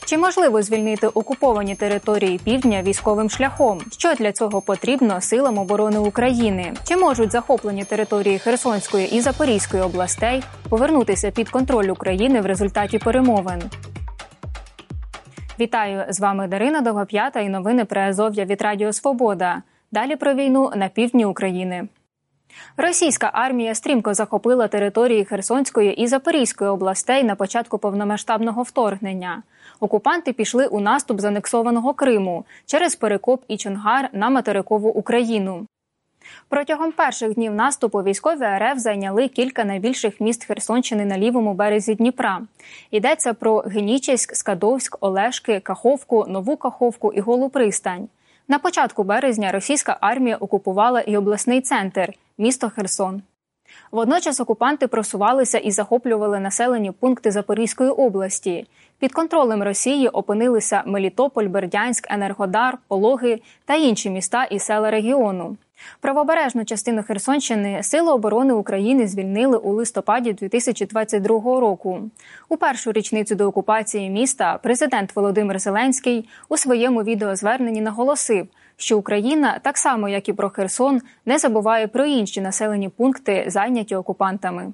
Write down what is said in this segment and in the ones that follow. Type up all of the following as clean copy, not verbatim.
Чи можливо звільнити окуповані території півдня військовим шляхом? Що для цього потрібно силам оборони України? Чи можуть захоплені території Херсонської і Запорізької областей повернутися під контроль України в результаті перемовин? Вітаю, з вами Дарина Довгоп'ята і новини Приазов'я від Радіо Свобода. Далі про війну на півдні України. Російська армія стрімко захопила території Херсонської і Запорізької областей на початку повномасштабного вторгнення. Окупанти пішли у наступ з анексованого Криму через Перекоп і Чонгар на материкову Україну. Протягом перших днів наступу військові РФ зайняли кілька найбільших міст Херсонщини на лівому березі Дніпра. Йдеться про Генічеськ, Скадовськ, Олешки, Каховку, Нову Каховку і Голу Пристань. На початку березня російська армія окупувала і обласний центр – місто Херсон. Водночас окупанти просувалися і захоплювали населені пункти Запорізької області. Під контролем Росії опинилися Мелітополь, Бердянськ, Енергодар, Пологи та інші міста і села регіону. Правобережну частину Херсонщини Сили оборони України звільнили у листопаді 2022 року. У першу річницю деокупації міста президент Володимир Зеленський у своєму відеозверненні наголосив, що Україна, так само як і про Херсон, не забуває про інші населені пункти, зайняті окупантами.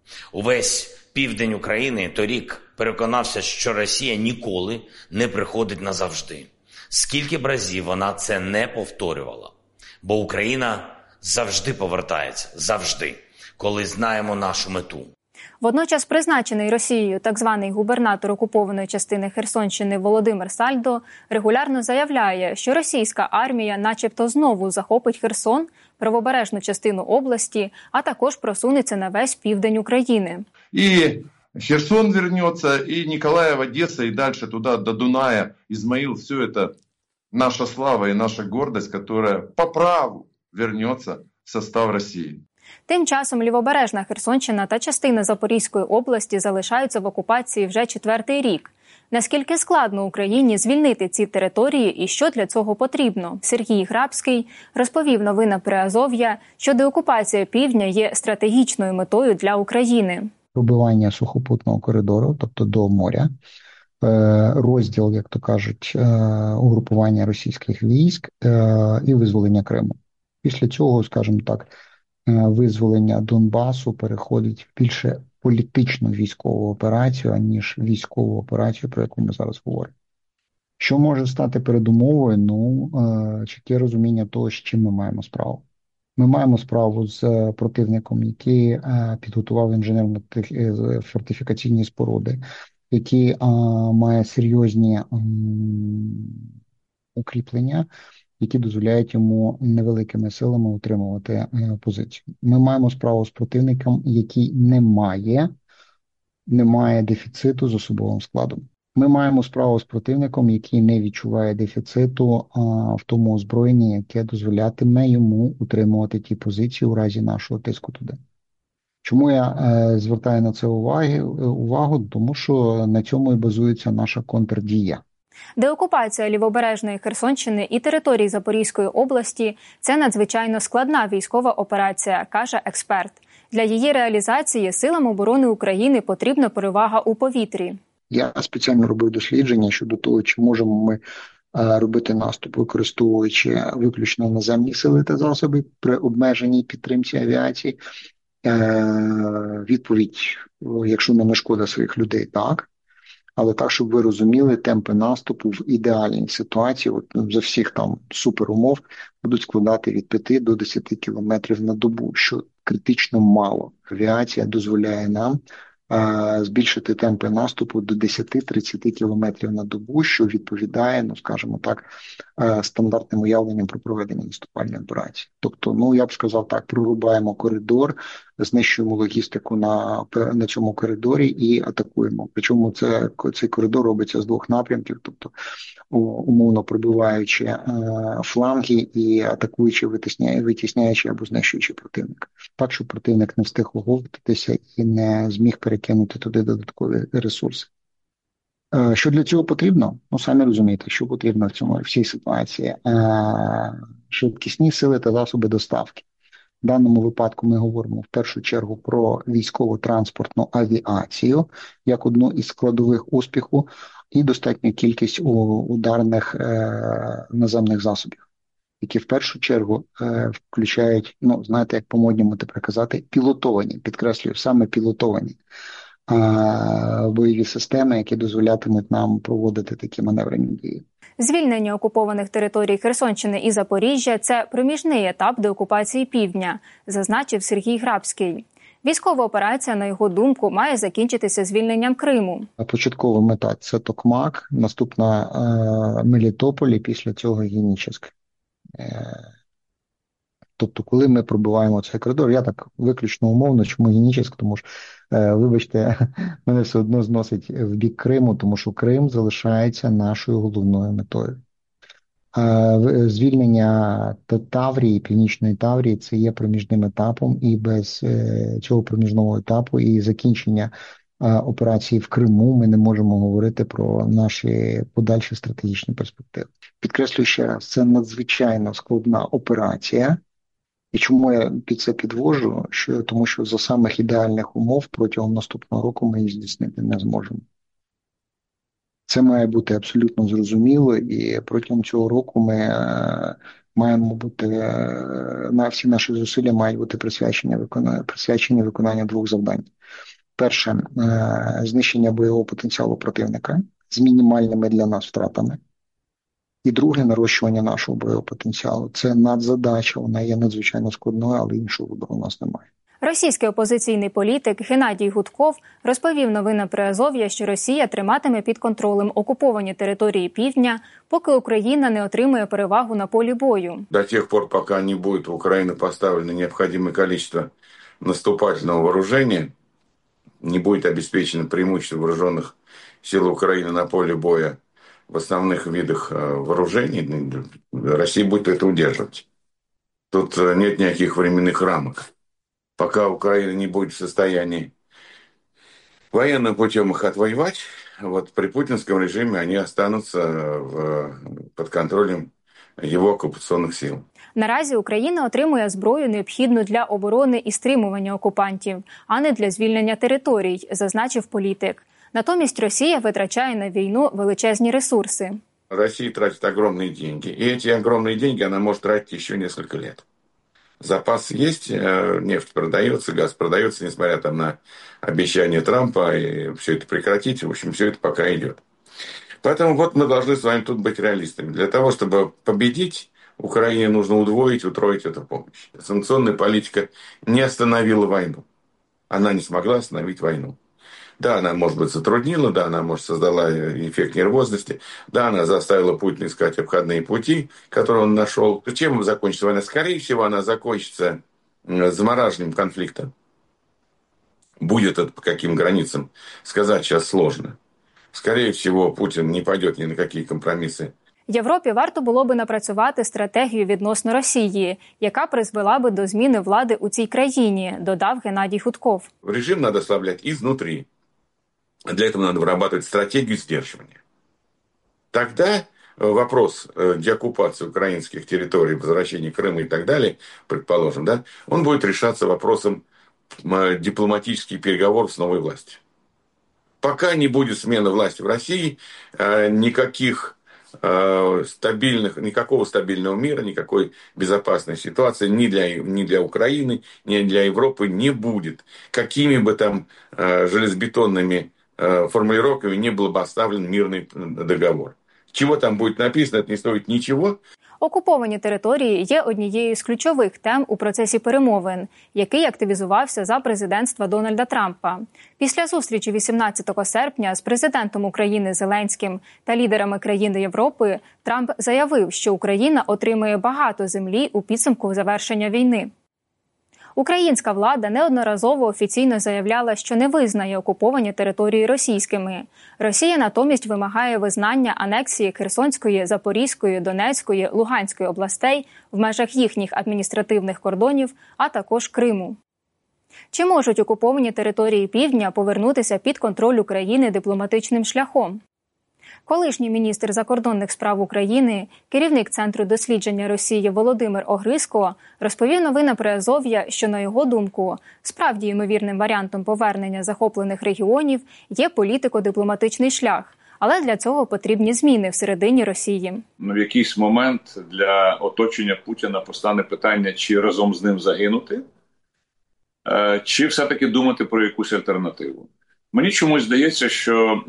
Увесь південь України торік переконався, що Росія ніколи не приходить назавжди. Скільки б разів вона це не повторювала. Бо Україна завжди повертається, завжди, коли знаємо нашу мету. Водночас призначений Росією так званий губернатор окупованої частини Херсонщини Володимир Сальдо регулярно заявляє, що російська армія начебто знову захопить Херсон, правобережну частину області, а також просунеться на весь південь України. І Херсон вернется, и Николаев, Одесса, и дальше туда, до Дуная, Измаил, все это наша слава и наша гордость, которая по праву вернется в состав России. Тим часом лівобережна Херсонщина та частина Запорізької області залишаються в окупації вже 4-й рік. Наскільки складно Україні звільнити ці території і що для цього потрібно? Сергій Грабський розповів новини Приазов'я, що деокупація півдня є стратегічною метою для України. Пробивання сухопутного коридору, тобто до моря, розділ, як то кажуть, угрупування російських військ і визволення Криму. Після цього, скажімо так, визволення Донбасу переходить в більше політичну військову операцію, аніж військову операцію, про яку ми зараз говоримо. Що може стати передумовою? Чітке розуміння того, з чим ми маємо справу. Ми маємо справу з противником, який підготував інженерно-фортифікаційні споруди, який має серйозні укріплення, які дозволяють йому невеликими силами утримувати позицію. Ми маємо справу з противником, який не має дефіциту з особовим складом. Ми маємо справу з противником, який не відчуває дефіциту в тому озброєнні, яке дозволятиме йому утримувати ті позиції у разі нашого тиску туди. Чому я звертаю на це увагу? Тому що на цьому і базується наша контрдія. Деокупація лівобережної Херсонщини і території Запорізької області – це надзвичайно складна військова операція, каже експерт. Для її реалізації силам оборони України потрібна перевага у повітрі. Я спеціально робив дослідження щодо того, чи можемо ми робити наступ, використовуючи виключно наземні сили та засоби при обмеженій підтримці авіації. Відповідь, якщо не шкода своїх людей, так. Але так, щоб ви розуміли, темпи наступу в ідеальній ситуації, за всіх там суперумов, будуть складати від 5 до 10 кілометрів на добу, що критично мало. Авіація дозволяє нам збільшити темпи наступу до 10-30 кілометрів на добу, що відповідає, скажімо так, стандартним уявленням про проведення наступальної операції. Тобто, я б сказав так, прорубаємо коридор, знищуємо логістику на цьому коридорі і атакуємо. Причому цей коридор робиться з 2 напрямків, тобто умовно пробиваючи фланги і атакуючи, витісняючи або знищуючи противника. Так, щоб противник не встиг оговтатися і не зміг перекинути туди додаткові ресурси. Що для цього потрібно? Самі розумієте, що потрібно в цій ситуації. Швидкісні сили та засоби доставки. В даному випадку ми говоримо в першу чергу про військово-транспортну авіацію як одну із складових успіху, і достатню кількість ударних наземних засобів, які в першу чергу включають, знаєте, як по-модньому тепер казати, пілотовані, підкреслюю, саме пілотовані бойові системи, які дозволятимуть нам проводити такі маневрені дії. Звільнення окупованих територій Херсонщини і Запоріжжя – це проміжний етап деокупації Півдня, зазначив Сергій Грабський. Військова операція, на його думку, має закінчитися звільненням Криму. Початкова мета – це Токмак, наступна Мелітополь і після цього Генічеськ. Тобто, коли ми пробиваємо цей коридор, я так виключно умовно, чому Генічеськ, тому що, вибачте, мене все одно зносить в бік Криму, тому що Крим залишається нашою головною метою. Звільнення Таврії, Північної Таврії – це є проміжним етапом, і без цього проміжного етапу і закінчення операції в Криму ми не можемо говорити про наші подальші стратегічні перспективи. Підкреслюю ще раз, це надзвичайно складна операція. І чому я під це підвожу? Тому що за самих ідеальних умов протягом наступного року ми її здійснити не зможемо. Це має бути абсолютно зрозуміло, і протягом цього року ми маємо бути, всі наші зусилля мають бути присвячені виконанню двох завдань. Перше – знищення бойового потенціалу противника з мінімальними для нас втратами. І друге – нарощування нашого бойового потенціалу. Це надзадача, вона є надзвичайно складною, але іншого вибору у нас немає. Російський опозиційний політик Геннадій Гудков розповів новинам Приазов'я, що Росія триматиме під контролем окуповані території Півдня, поки Україна не отримує перевагу на полі бою. До тех пор, пока не будет в Украину поставлено необходимое количество наступательного вооружения, не будет обеспечено преимущество вооруженных сил Украины на поле боя в основных видах вооружений, Россия будет это удерживать. Тут нет никаких временных рамок. Пока Украина не будет в состоянии военным путем их отвоевать, при путинском режиме они останутся под контролем его оккупационных сил. Наразі Україна отримує зброю, необхідну для оборони і стримування окупантів, а не для звільнення територій, зазначив політик. Натомість Росія витрачає на війну величезні ресурси. Россия тратит огромные деньги, и эти огромные деньги она может тратить еще несколько лет. Запас есть, нефть продается, газ продается, несмотря на обещания Трампа, и все это прекратить. В общем, все это пока идет. Поэтому мы должны с вами тут быть реалистами. Для того, чтобы победить, Украине нужно удвоить, утроить эту помощь. Санкционная политика не остановила войну. Она не смогла остановить войну. Да, она, может быть, затруднила, да, она, может, создала эффект нервозности, да, она заставила Путина искать обходные пути, которые он нашел. Чем закончится война? Скорее всего, она закончится замораживанием конфликта. Будет это по каким границам, сказать сейчас сложно. Скорее всего, Путин не пойдет ни на какие компромиссы. Європі варто було би напрацювати стратегію відносно Росії, яка призвела би до зміни влади у цій країні, додав Геннадій Гудков. Режим надо ослаблять изнутри. Для этого надо вырабатывать стратегию сдерживания. Тогда вопрос деоккупации украинских территорий, возвращения Крыма и так далее, предположим, да, он будет решаться вопросом дипломатических переговоров с новой властью. Пока не будет смены власти в России, никакого стабильного мира, никакой безопасной ситуации ни для Украины, ни для Европы не будет. Какими бы там железобетонными формулировками не был бы оставлен мирный договор. Чего там будет написано, это не стоит ничего. Окуповані території є однією з ключових тем у процесі перемовин, який активізувався за президентства Дональда Трампа. Після зустрічі 18 серпня з президентом України Зеленським та лідерами країн Європи Трамп заявив, що Україна отримує багато землі у підсумку завершення війни. Українська влада неодноразово офіційно заявляла, що не визнає окуповані території російськими. Росія натомість вимагає визнання анексії Херсонської, Запорізької, Донецької, Луганської областей в межах їхніх адміністративних кордонів, а також Криму. Чи можуть окуповані території Півдня повернутися під контроль України дипломатичним шляхом? Колишній міністр закордонних справ України, керівник Центру дослідження Росії Володимир Огриско розповів новинам Приазов'я, що, на його думку, справді ймовірним варіантом повернення захоплених регіонів є політико-дипломатичний шлях, Але для цього потрібні зміни всередині Росії. В якийсь момент для оточення Путіна постане питання, чи разом з ним загинути, чи все-таки думати про якусь альтернативу. Мені чомусь здається, що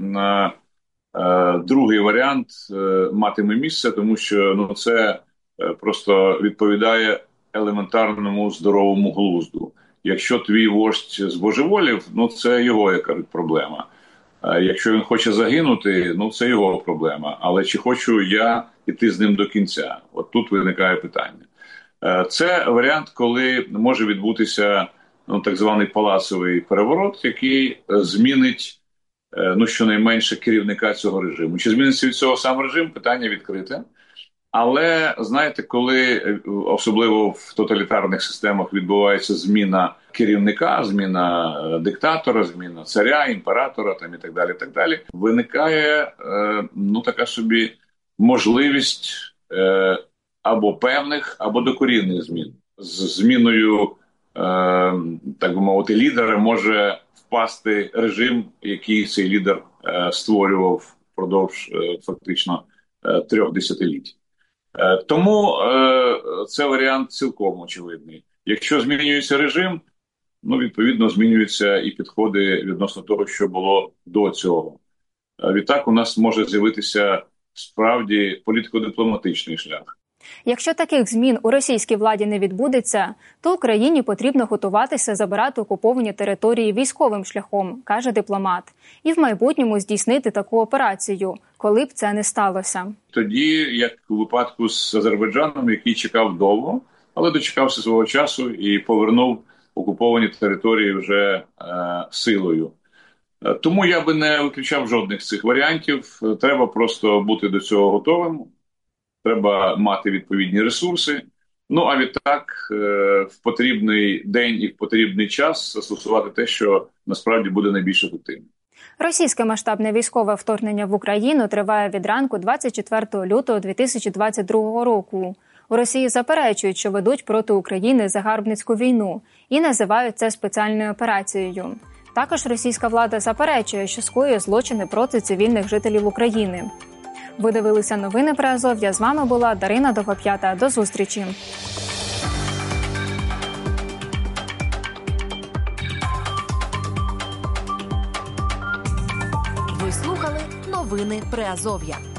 другий варіант матиме місце, тому що це просто відповідає елементарному здоровому глузду. Якщо твій вождь збожеволів, це його, як кажуть, проблема. Якщо він хоче загинути, це його проблема. Але чи хочу я йти з ним до кінця? От тут виникає питання. Це варіант, коли може відбутися так званий палацовий переворот, який змінить щонайменше керівника цього режиму. Чи зміниться від цього сам режим? Питання відкрите. Але, знаєте, коли особливо в тоталітарних системах відбувається зміна керівника, зміна диктатора, зміна царя, імператора і так далі, виникає така собі можливість або певних, або докорінних змін. З зміною, так би мовити, лідера може впасти режим, який цей лідер створював впродовж фактично 3 десятиліть. Тому це варіант цілком очевидний. Якщо змінюється режим, відповідно змінюються і підходи відносно того, що було до цього. Відтак у нас може з'явитися справді політико-дипломатичний шлях. Якщо таких змін у російській владі не відбудеться, то Україні потрібно готуватися забирати окуповані території військовим шляхом, каже дипломат, і в майбутньому здійснити таку операцію, коли б це не сталося. Тоді, як у випадку з Азербайджаном, який чекав довго, але дочекався свого часу і повернув окуповані території вже силою. Тому я би не виключав жодних з цих варіантів. Треба просто бути до цього готовим. Треба мати відповідні ресурси. А відтак в потрібний день і в потрібний час застосувати те, що насправді буде найбільш ефективним. Російське масштабне військове вторгнення в Україну триває від ранку 24 лютого 2022 року. У Росії заперечують, що ведуть проти України загарбницьку війну і називають це спеціальною операцією. Також російська влада заперечує, що скоює злочини проти цивільних жителів України. Ви дивилися новини про Азов'я. З вами була Дарина Довгоп'ята. До зустрічі. Ви слухали новини Приазов'я.